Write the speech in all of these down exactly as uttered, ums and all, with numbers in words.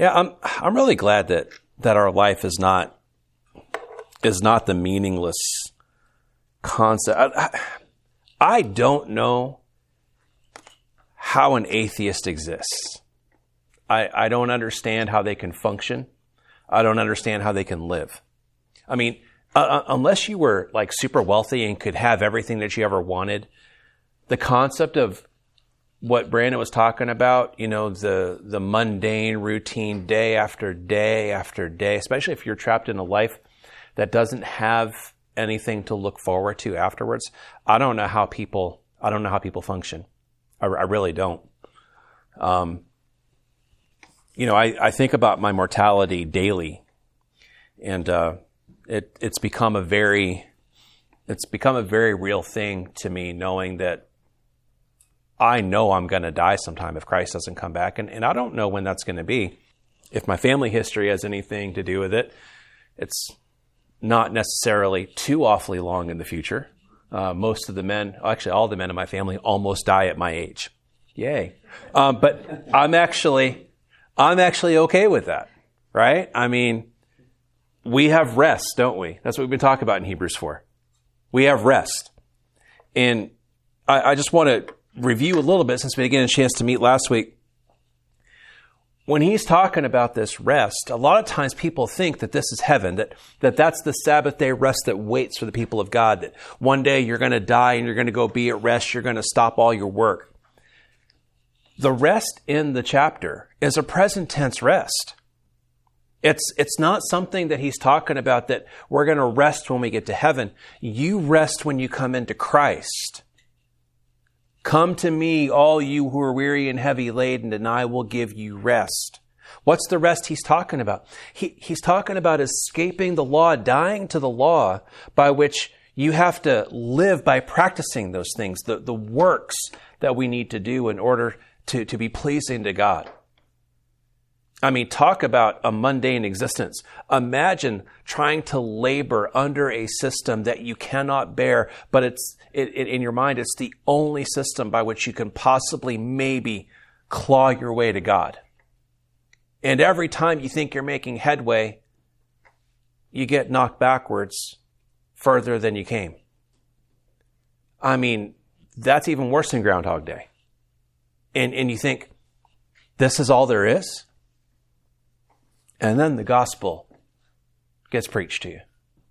Yeah, I'm I'm really glad that that our life is not is not the meaningless concept. I, I, I don't know how an atheist exists. I, I don't understand how they can function. I don't understand how they can live. I mean, uh, unless you were like super wealthy and could have everything that you ever wanted, the concept of what Brandon was talking about, you know, the the mundane routine day after day after day, especially if you're trapped in a life that doesn't have anything to look forward to afterwards. I don't know how people, I don't know how people function. I, I really don't. Um, you know, I, I think about my mortality daily, and uh, it it's become a very, it's become a very real thing to me, knowing that I know I'm going to die sometime if Christ doesn't come back. And, and I don't know when that's going to be. If my family history has anything to do with it, it's not necessarily too awfully long in the future. Uh, most of the men, actually all the men in my family almost die at my age. Yay. Um, but I'm actually, I'm actually okay with that, right? I mean, we have rest, don't we? That's what we've been talking about in Hebrews four. We have rest. And I, I just want to review a little bit, since we didn't get a chance to meet last week. When he's talking about this rest, a lot of times people think that this is heaven, that, that that's the Sabbath day rest that waits for the people of God, that one day you're going to die and you're going to go be at rest, you're going to stop all your work. The rest in the chapter is a present tense rest. It's, it's not something that he's talking about that we're going to rest when we get to heaven. You rest when you come into Christ. Come to me, all you who are weary and heavy laden, and I will give you rest. What's the rest he's talking about? He, he's talking about escaping the law, dying to the law, by which you have to live by practicing those things, the, the works that we need to do in order to, to be pleasing to God. I mean, talk about a mundane existence. Imagine trying to labor under a system that you cannot bear, but it's it, it, in your mind, it's the only system by which you can possibly maybe claw your way to God. And every time you think you're making headway, you get knocked backwards further than you came. I mean, that's even worse than Groundhog Day. And, and you think, this is all there is? And then the gospel gets preached to you.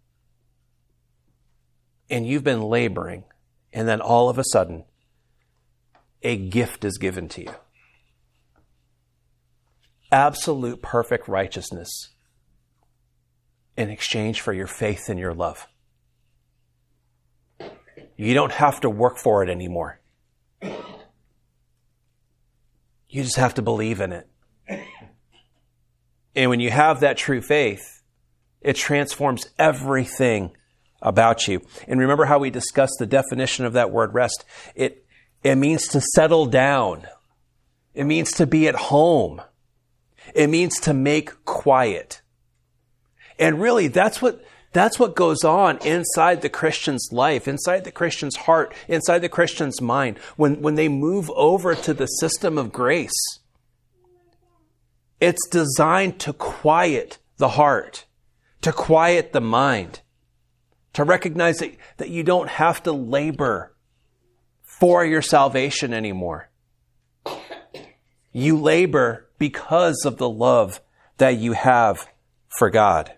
And you've been laboring, and then all of a sudden, a gift is given to you. Absolute perfect righteousness in exchange for your faith and your love. You don't have to work for it anymore. You just have to believe in it. And when you have that true faith, it transforms everything about you. And remember how we discussed the definition of that word rest. It, it means to settle down. It means to be at home. It means to make quiet. And really, that's what, that's what goes on inside the Christian's life, inside the Christian's heart, inside the Christian's mind, when, when they move over to the system of grace. It's designed to quiet the heart, to quiet the mind, to recognize that, that you don't have to labor for your salvation anymore. You labor because of the love that you have for God.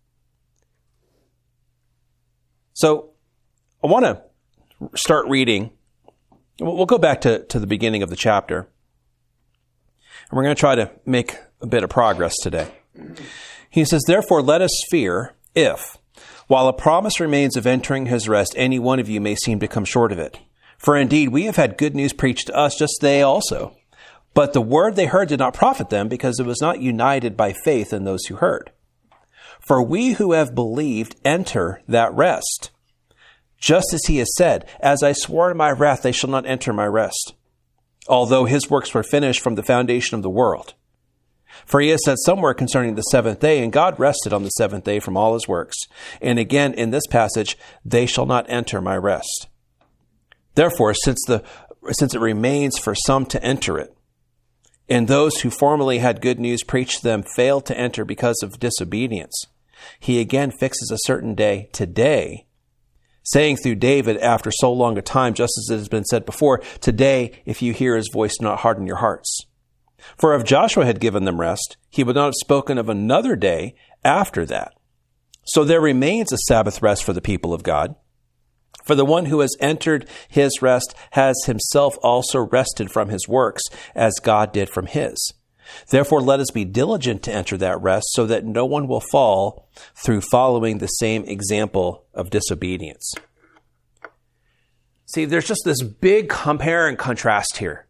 So I want to start reading. We'll go back to, to the beginning of the chapter. And we're going to try to make a bit of progress today. He says, therefore, let us fear if, while a promise remains of entering his rest, any one of you may seem to come short of it. For indeed, we have had good news preached to us, just they also. But the word they heard did not profit them, because it was not united by faith in those who heard. For we who have believed enter that rest. Just as he has said, as I swore in my wrath, they shall not enter my rest. Although his works were finished from the foundation of the world. For he has said somewhere concerning the seventh day, and God rested on the seventh day from all his works. And again, in this passage, they shall not enter my rest. Therefore, since the since it remains for some to enter it, And those who formerly had good news preached to them failed to enter because of disobedience. He again fixes a certain day, today, saying through David after so long a time, just as it has been said before, today, if you hear his voice, do not harden your hearts. For if Joshua had given them rest, he would not have spoken of another day after that. So there remains a Sabbath rest for the people of God. For the one who has entered his rest has himself also rested from his works, as God did from his. Therefore, let us be diligent to enter that rest, so that no one will fall through following the same example of disobedience. See, there's just this big compare and contrast here.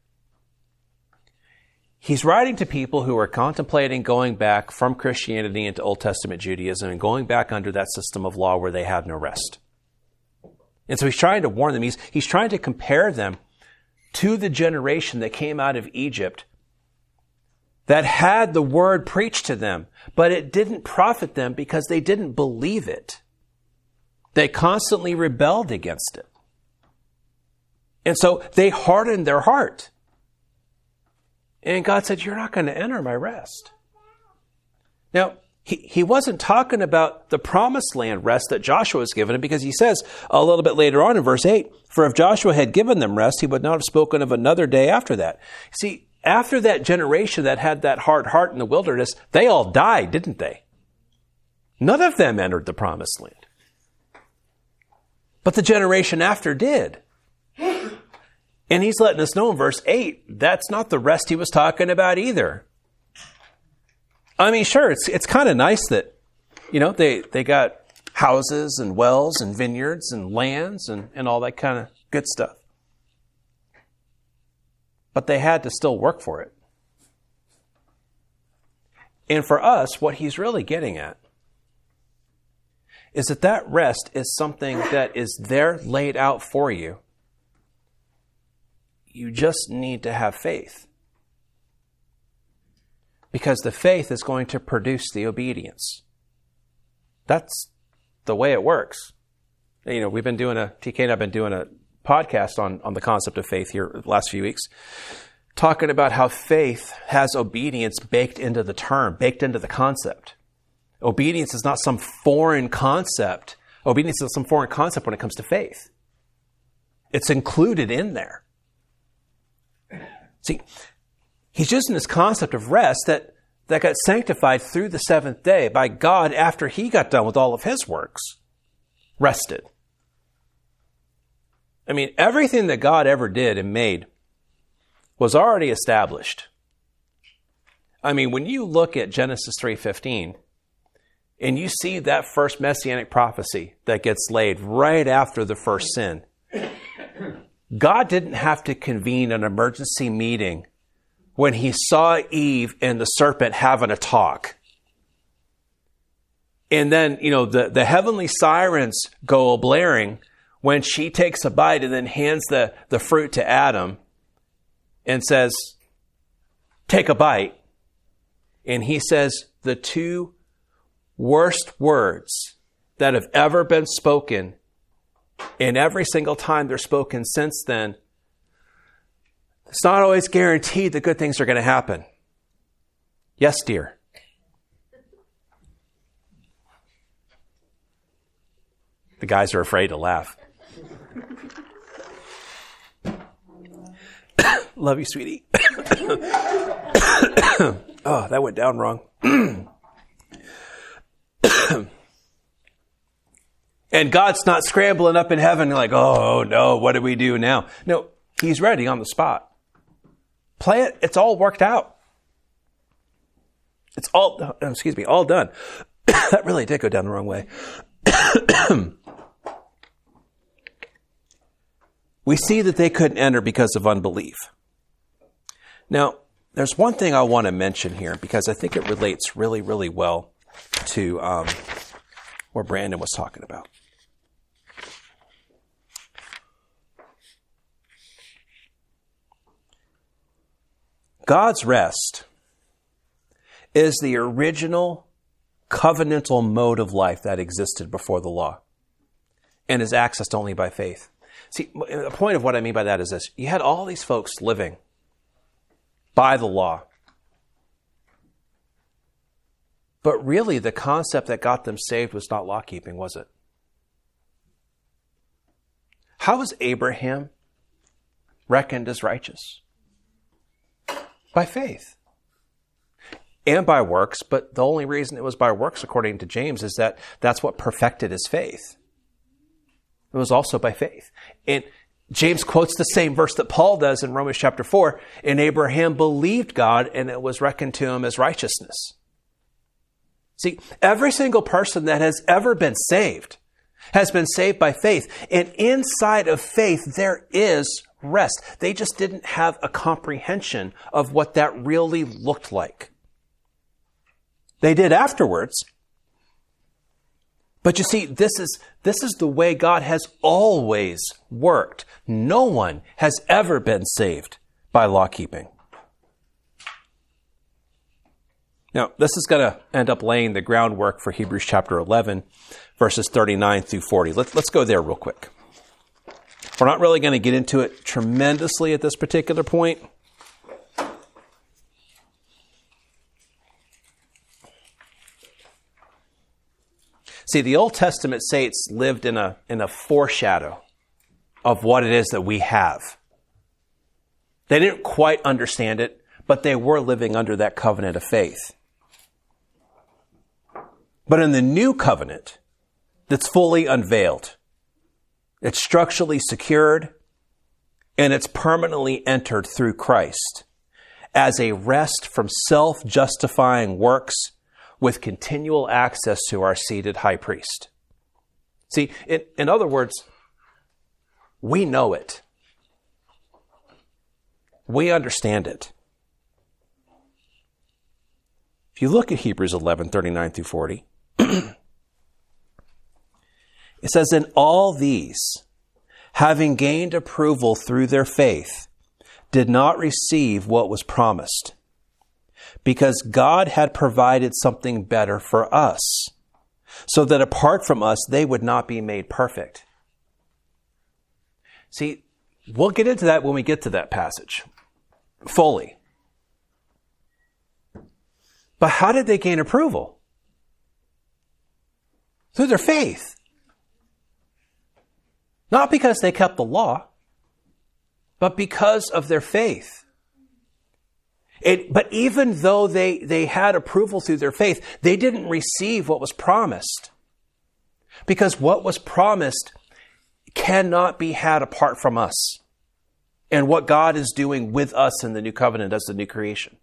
He's writing to people who are contemplating going back from Christianity into Old Testament Judaism and going back under that system of law where they had no rest. And so he's trying to warn them. He's, he's trying to compare them to the generation that came out of Egypt that had the word preached to them, but it didn't profit them because they didn't believe it. They constantly rebelled against it. And so they hardened their heart. And God said, you're not going to enter my rest. Now, he, he wasn't talking about the promised land rest that Joshua was given him, because he says a little bit later on in verse eight, for if Joshua had given them rest, he would not have spoken of another day after that. See, after that generation that had that hard heart in the wilderness, they all died, didn't they? None of them entered the promised land. But the generation after did. And he's letting us know in verse eight, that's not the rest he was talking about either. I mean, sure, it's it's kind of nice that, you know, they, they got houses and wells and vineyards and lands and, and all that kind of good stuff. But they had to still work for it. And for us, what he's really getting at is that that rest is something that is there laid out for you. You just need to have faith. Because the faith is going to produce the obedience. That's the way it works. You know, we've been doing a, T K and I have been doing a podcast on, on the concept of faith here the last few weeks, talking about how faith has obedience baked into the term, baked into the concept. Obedience is not some foreign concept. Obedience is some foreign concept when it comes to faith. It's included in there. See, he's using this concept of rest that, that got sanctified through the seventh day by God after he got done with all of his works. Rested. I mean, everything that God ever did and made was already established. I mean, when you look at Genesis three fifteen and you see that first messianic prophecy that gets laid right after the first sin, God didn't have to convene an emergency meeting when he saw Eve and the serpent having a talk. And then, you know, the, the heavenly sirens go blaring when she takes a bite and then hands the, the fruit to Adam and says, take a bite. And he says the two worst words that have ever been spoken, and every single time they're spoken since then, it's not always guaranteed that good things are going to happen. Yes, dear. The guys are afraid to laugh. Love you, sweetie. Oh, that went down wrong. And God's not scrambling up in heaven like, oh, no, what do we do now? No, he's ready on the spot. Play it. It's all worked out. It's all, excuse me, all done. That really did go down the wrong way. We see that they couldn't enter because of unbelief. Now, there's one thing I want to mention here because I think it relates really, really well to um, what Brandon was talking about. God's rest is the original covenantal mode of life that existed before the law and is accessed only by faith. See, the point of what I mean by that is this. You had all these folks living by the law, But really, the concept that got them saved was not law-keeping, was it? How was Abraham reckoned as righteous? By faith. And by works, but the only reason it was by works, according to James, is that that's what perfected his faith. It was also by faith. And James quotes the same verse that Paul does in Romans chapter four. And Abraham believed God, and it was reckoned to him as righteousness. See, every single person that has ever been saved has been saved by faith. And inside of faith, there is rest. They just didn't have a comprehension of what that really looked like. They did afterwards. But you see, this is, this is the way God has always worked. No one has ever been saved by law keeping. Now, this is going to end up laying the groundwork for Hebrews chapter eleven, verses thirty-nine through forty. Let's, let's go there real quick. We're not really going to get into it tremendously at this particular point. See, the Old Testament saints lived in a, in a foreshadow of what it is that we have. They didn't quite understand it, but they were living under that covenant of faith. But in the new covenant that's fully unveiled, it's structurally secured, and it's permanently entered through Christ as a rest from self-justifying works with continual access to our seated high priest. See, in, in other words, we know it. We understand it. If you look at Hebrews eleven, thirty-nine through forty, it says, "In all these, having gained approval through their faith, did not receive what was promised, because God had provided something better for us, so that apart from us, they would not be made perfect." See, we'll get into that when we get to that passage fully. But how did they gain approval? Through their faith. Not because they kept the law, but because of their faith. It, but even though they, they had approval through their faith, they didn't receive what was promised. Because what was promised cannot be had apart from us and what God is doing with us in the new covenant as the new creation.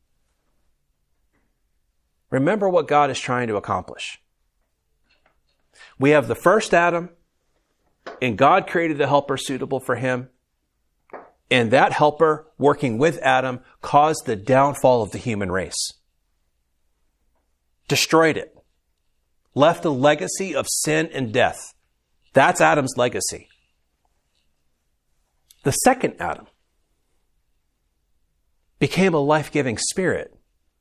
Remember what God is trying to accomplish. We have the first Adam, and God created a helper suitable for him. And that helper, working with Adam, caused the downfall of the human race. Destroyed it. Left a legacy of sin and death. That's Adam's legacy. The second Adam became a life-giving spirit.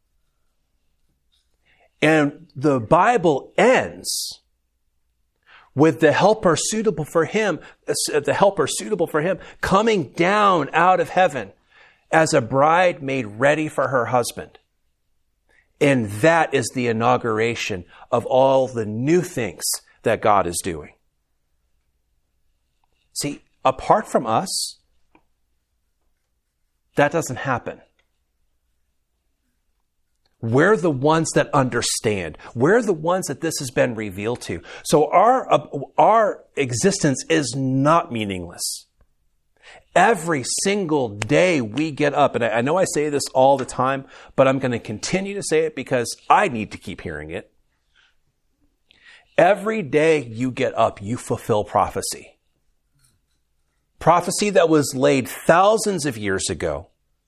And the Bible ends with the helper suitable for him, the helper suitable for him coming down out of heaven as a bride made ready for her husband. And that is the inauguration of all the new things that God is doing. See, apart from us, that doesn't happen. We're the ones that understand. We're the ones that this has been revealed to. So our, uh, our existence is not meaningless. Every single day we get up, and I, I know I say this all the time, but I'm going to continue to say it because I need to keep hearing it. Every day you get up, you fulfill prophecy. Prophecy that was laid thousands of years ago.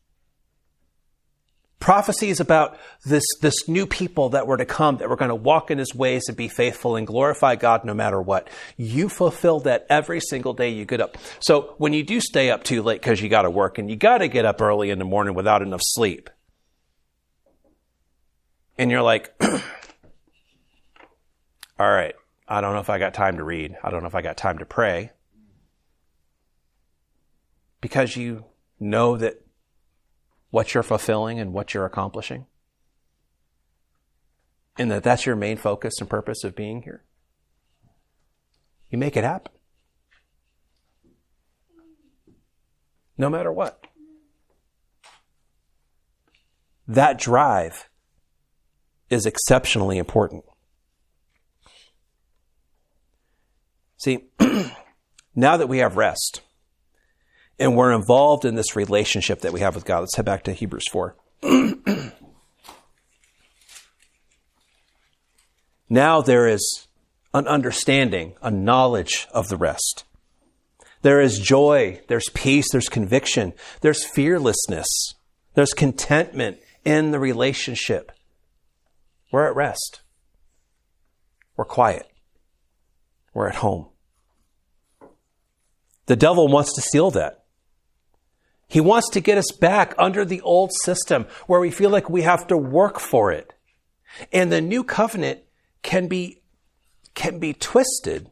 Prophecies about this, this new people that were to come, that were going to walk in his ways and be faithful and glorify God no matter what. You fulfill that every single day you get up. So when you do stay up too late because you got to work and you got to get up early in the morning without enough sleep, and you're like, all right, I don't know if I got time to read. I don't know if I got time to pray. Because you know that what you're fulfilling and what you're accomplishing. and that that's your main focus and purpose of being here, you make it happen. No matter what. That drive is exceptionally important. See, now that we have rest and we're involved in this relationship that we have with God, let's head back to Hebrews four. Now there is an understanding, a knowledge of the rest. There is joy, there's peace, there's conviction, there's fearlessness, there's contentment in the relationship. We're at rest. We're quiet. We're at home. The devil wants to steal that. He wants to get us back under the old system where we feel like we have to work for it. And the new covenant can be, can be twisted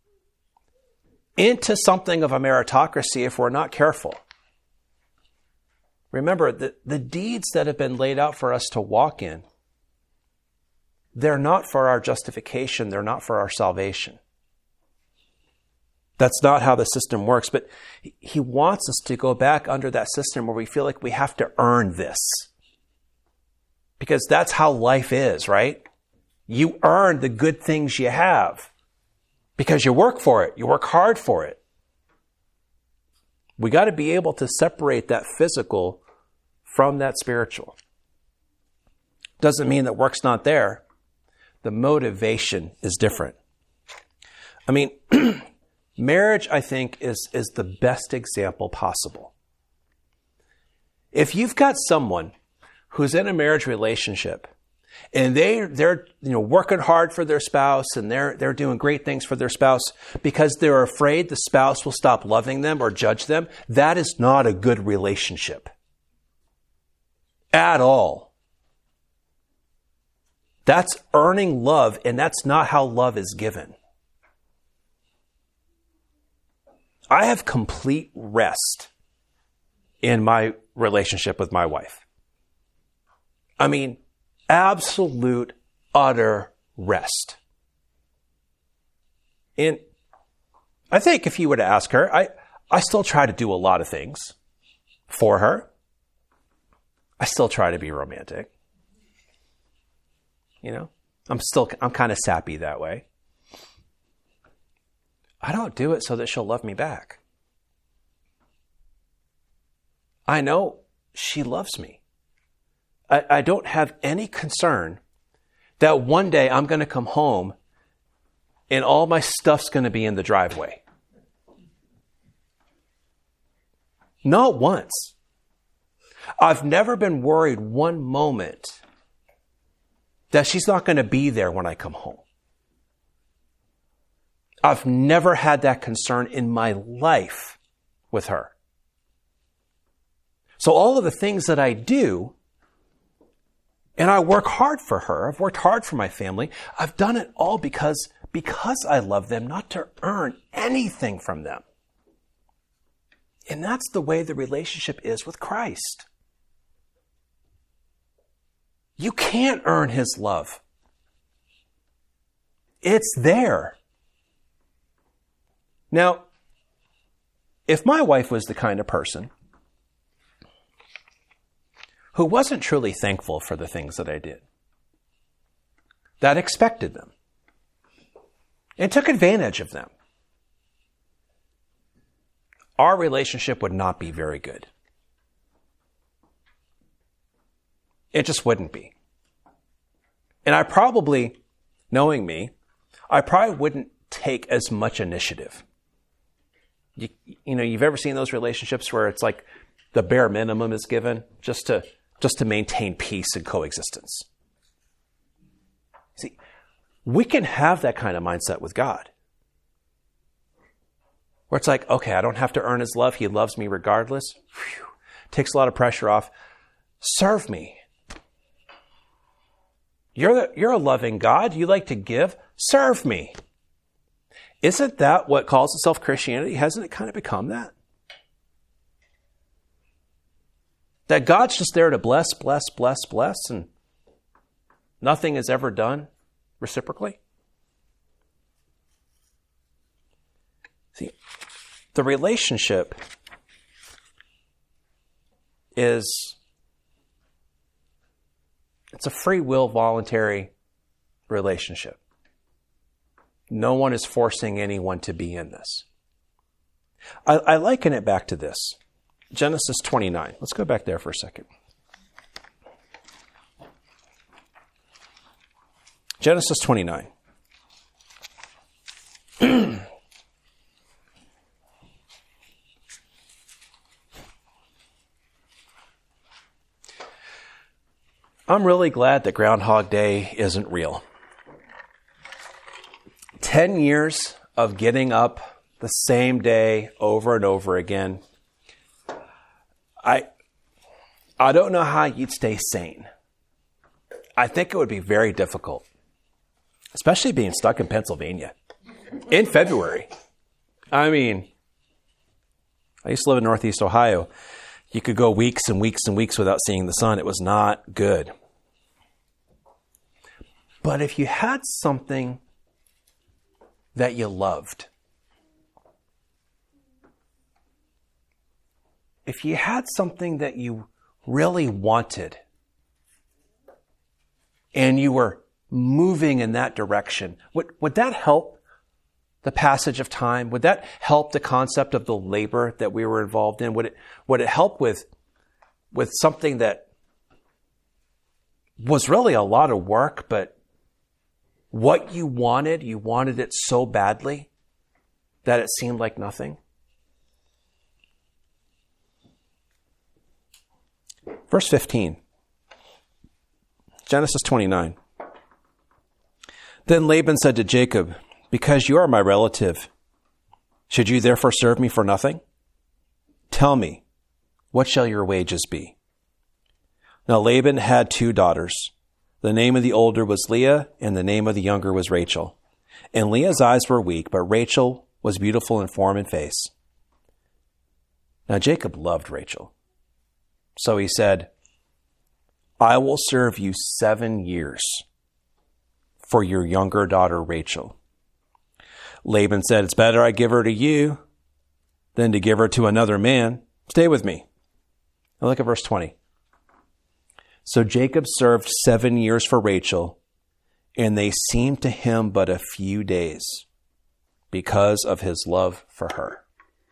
into something of a meritocracy if we're not careful. Remember, the, the deeds that have been laid out for us to walk in, they're not for our justification. They're not for our salvation. That's not how the system works. But he wants us to go back under that system where we feel like we have to earn this. Because that's how life is, right? You earn the good things you have because you work for it. You work hard for it. We got to be able to separate that physical from that spiritual. Doesn't mean that work's not there. The motivation is different. I mean, marriage, I think, is, is the best example possible. If you've got someone who's in a marriage relationship and they, they're, you know, working hard for their spouse and they're, they're doing great things for their spouse because they're afraid the spouse will stop loving them or judge them, that is not a good relationship. At all. That's earning love, and that's not how love is given. I have complete rest in my relationship with my wife. I mean, absolute, utter rest. And I think if you were to ask her, I, I still try to do a lot of things for her. I still try to be romantic. You know, I'm still, I'm kind of sappy that way. I don't do it so that she'll love me back. I know she loves me. I, I don't have any concern that one day I'm going to come home and all my stuff's going to be in the driveway. Not once. I've never been worried one moment that she's not going to be there when I come home. I've never had that concern in my life with her. So all of the things that I do, and I work hard for her, I've worked hard for my family, I've done it all because, because I love them, not to earn anything from them. And that's the way the relationship is with Christ. You can't earn his love. It's there. Now, if my wife was the kind of person who wasn't truly thankful for the things that I did, that expected them, and took advantage of them, our relationship would not be very good. It just wouldn't be. And I probably, knowing me, I probably wouldn't take as much initiative. You, you know, you've ever seen those relationships where it's like the bare minimum is given just to, just to maintain peace and coexistence? See, we can have that kind of mindset with God. Where it's like, okay, I don't have to earn his love. He loves me regardless. Whew. Takes a lot of pressure off. Serve me. You're, the, you're a loving God. You like to give. Serve me. Isn't that what calls itself Christianity? Hasn't it kind of become that? That God's just there to bless, bless, bless, bless, and nothing is ever done reciprocally? See, the relationship is, it's a free will, voluntary relationship. No one is forcing anyone to be in this. I, I liken it back to this. Genesis twenty-nine. Let's go back there for a second. Genesis twenty-nine. I'm really glad that Groundhog Day isn't real. Ten years of getting up the same day over and over again. I, I don't know how you'd stay sane. I think it would be very difficult, especially being stuck in Pennsylvania in February. I mean, I used to live in Northeast Ohio. You could go weeks and weeks and weeks without seeing the sun. It was not good. But if you had something that you loved, if you had something that you really wanted, and you were moving in that direction, would, would that help the passage of time? Would that help the concept of the labor that we were involved in? Would it, would it help with, with something that was really a lot of work, but what you wanted, you wanted it so badly that it seemed like nothing? Verse fifteen. Genesis twenty-nine. Then Laban said to Jacob, because you are my relative, should you therefore serve me for nothing? Tell me, what shall your wages be? Now Laban had two daughters. The name of the older was Leah, and the name of the younger was Rachel. And Leah's eyes were weak, but Rachel was beautiful in form and face. Now Jacob loved Rachel. So he said, I will serve you seven years for your younger daughter Rachel. Laban said, it's better I give her to you than to give her to another man. Stay with me. Now look at verse twenty. So Jacob served seven years for Rachel, and they seemed to him but a few days because of his love for her.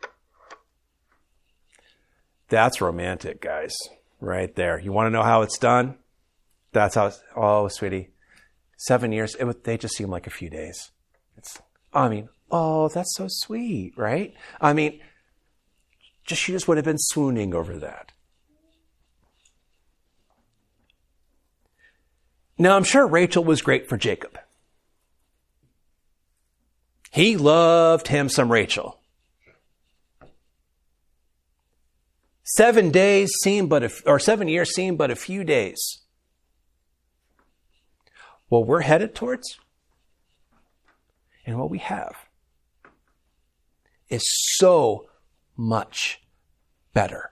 That's romantic, guys, right there. You want to know how it's done? That's how it's, oh, sweetie, seven years, it would, they just seem like a few days. It's, I mean, oh, that's so sweet, right? I mean, just she just would have been swooning over that. Now, I'm sure Rachel was great for Jacob. He loved him some Rachel. Seven days seem but a, or seven years seem but a few days. What we're headed towards and what we have is so much better.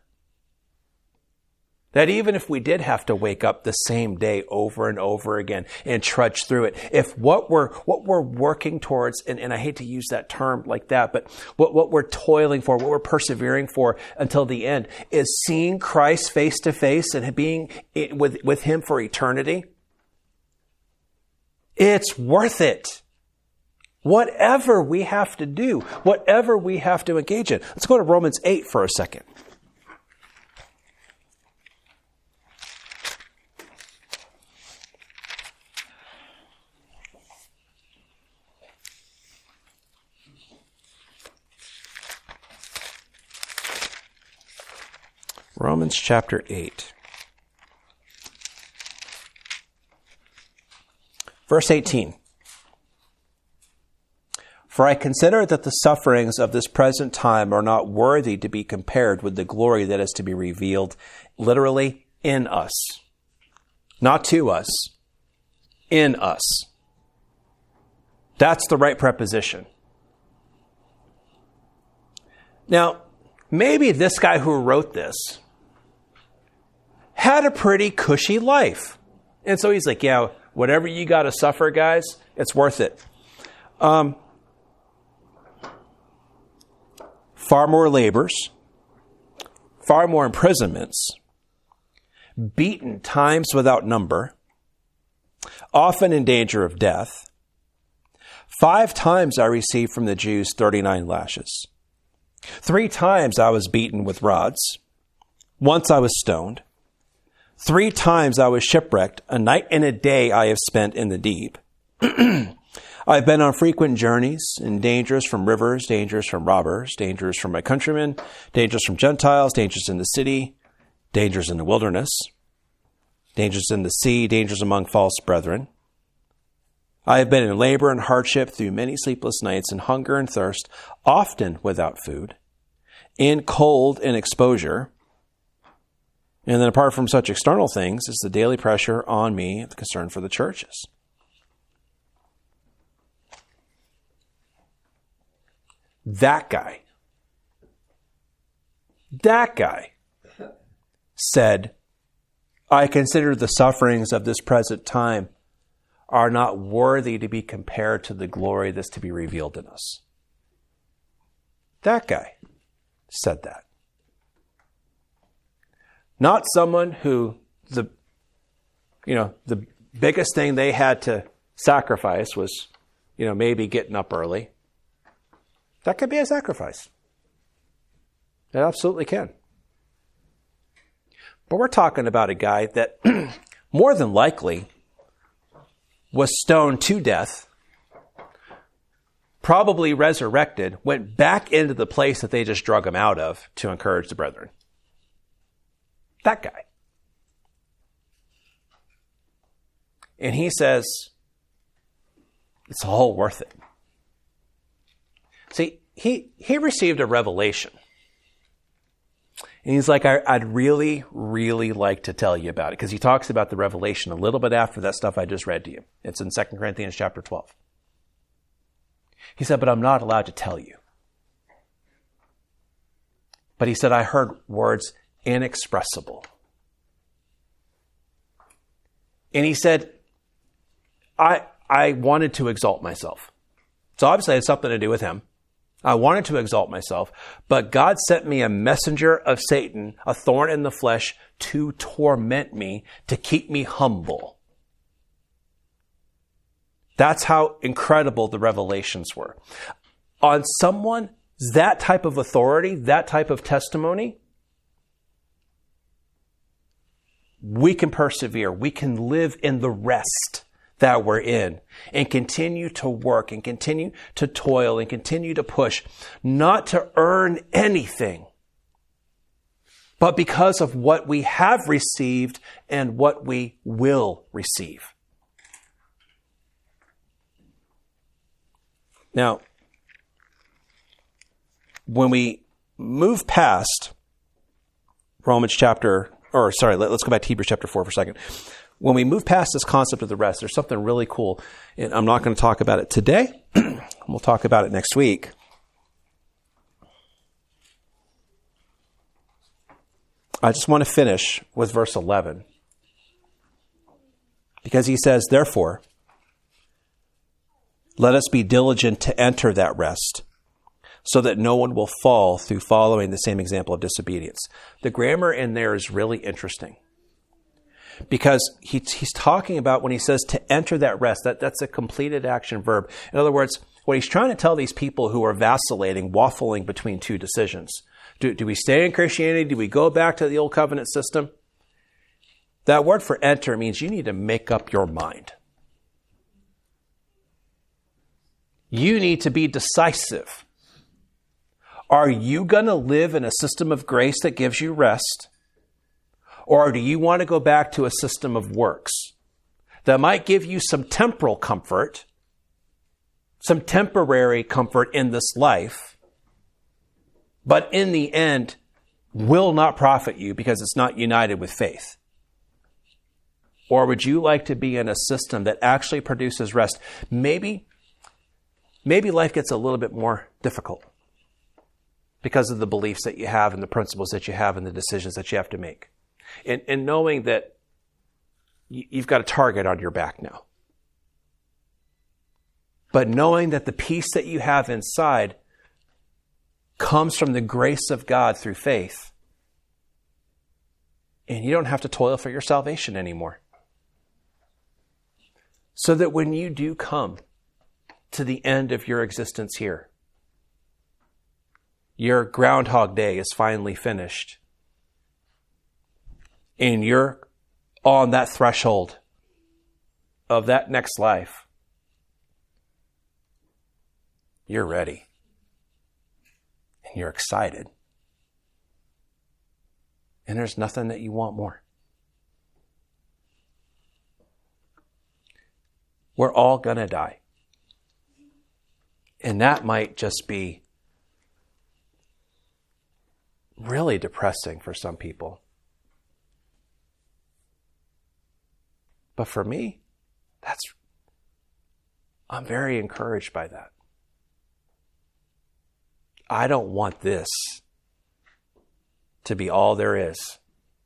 That even if we did have to wake up the same day over and over again and trudge through it, if what we're what we're working towards, and, and I hate to use that term like that, but what, what we're toiling for, what we're persevering for until the end is seeing Christ face to face and being with, with Him for eternity, it's worth it. Whatever we have to do, whatever we have to engage in. Let's go to Romans eight for a second. Romans chapter eight. Verse eighteen. For I consider that the sufferings of this present time are not worthy to be compared with the glory that is to be revealed, literally, in us. Not to us, in us. That's the right preposition. Now, maybe this guy who wrote this had a pretty cushy life. And so he's like, yeah, Whatever you got to suffer, guys, it's worth it. Um, far more labors, far more imprisonments, beaten times without number, often in danger of death. Five times I received from the Jews thirty-nine lashes. Three times I was beaten with rods. Once I was stoned. Three times I was shipwrecked. A night and a day I have spent in the deep. I've been on frequent journeys, in dangers from rivers, dangers from robbers, dangers from my countrymen, dangers from Gentiles, dangers in the city, dangers in the wilderness, dangers in the sea, dangers among false brethren. I have been in labor and hardship through many sleepless nights, in hunger and thirst, often without food, in cold and exposure. And then apart from such external things is the daily pressure on me, the concern for the churches. That guy, that guy said, I consider the sufferings of this present time are not worthy to be compared to the glory that's to be revealed in us. That guy said that. Not someone who the, you know, the biggest thing they had to sacrifice was, you know, maybe getting up early. That could be a sacrifice. It absolutely can. But we're talking about a guy that more than likely was stoned to death, probably resurrected, went back into the place that they just drug him out of to encourage the brethren. That guy. And he says, it's all worth it. See, he, he received a revelation. And he's like, I, I'd really, really like to tell you about it. Because he talks about the revelation a little bit after that stuff I just read to you. It's in Second Corinthians chapter twelve. He said, but I'm not allowed to tell you. But he said, I heard words inexpressible. And he said, I, I wanted to exalt myself. So obviously it had something to do with him. I wanted to exalt myself, but God sent me a messenger of Satan, a thorn in the flesh, to torment me, to keep me humble. That's how incredible the revelations were. On someone, that type of authority, that type of testimony, we can persevere. We can live in the rest that we're in and continue to work and continue to toil and continue to push, not to earn anything, but because of what we have received and what we will receive. Now, when we move past Romans chapter, or sorry, let, let's go back to Hebrews chapter four for a second. When we move past this concept of the rest, there's something really cool. And I'm not going to talk about it today. We'll talk about it next week. I just want to finish with verse eleven. Because he says, therefore, let us be diligent to enter that rest, so that no one will fall through following the same example of disobedience. The grammar in there is really interesting. Because he, he's talking about when he says to enter that rest, that, that's a completed action verb. In other words, what he's trying to tell these people who are vacillating, waffling between two decisions. Do, do we stay in Christianity? Do we go back to the old covenant system? That word for enter means you need to make up your mind. You need to be decisive. Are you going to live in a system of grace that gives you rest? Or do you want to go back to a system of works that might give you some temporal comfort, some temporary comfort in this life, but in the end will not profit you because it's not united with faith? Or would you like to be in a system that actually produces rest? Maybe, maybe life gets a little bit more difficult because of the beliefs that you have and the principles that you have and the decisions that you have to make. And, and knowing that you've got a target on your back now. But knowing that the peace that you have inside comes from the grace of God through faith. And you don't have to toil for your salvation anymore. So that when you do come to the end of your existence here, your Groundhog Day is finally finished. And you're on that threshold of that next life. You're ready. And you're excited. And there's nothing that you want more. We're all going to die. And that might just be really depressing for some people. But for me, that's, I'm very encouraged by that. I don't want this to be all there is.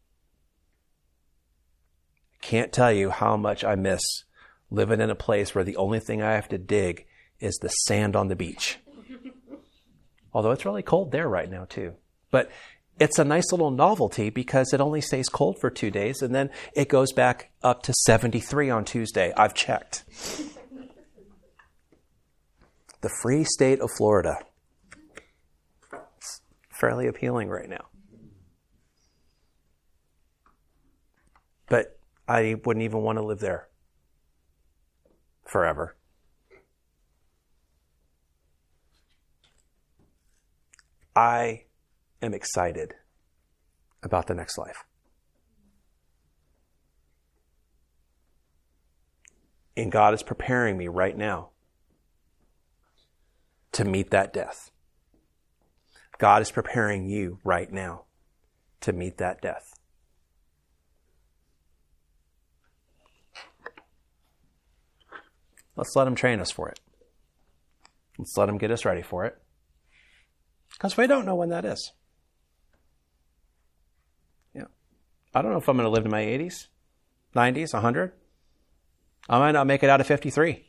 I can't tell you how much I miss living in a place where the only thing I have to dig is the sand on the beach. Although it's really cold there right now too. But it's a nice little novelty because it only stays cold for two days and then it goes back up to seventy-three on Tuesday. I've checked. The free state of Florida. It's fairly appealing right now. But I wouldn't even want to live there forever. I am excited about the next life. And God is preparing me right now to meet that death. God is preparing you right now to meet that death. Let's let Him train us for it. Let's let Him get us ready for it. Because we don't know when that is. Yeah. I don't know if I'm going to live to my eighties, nineties, one hundred. I might not make it out of fifty-three.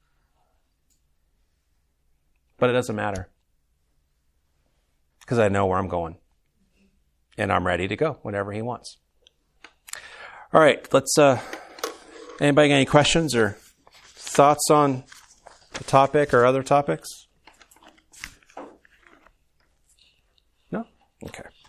But it doesn't matter. Because I know where I'm going. And I'm ready to go whenever He wants. All right, let's, uh, anybody got any questions or thoughts on the topic or other topics? No? Okay.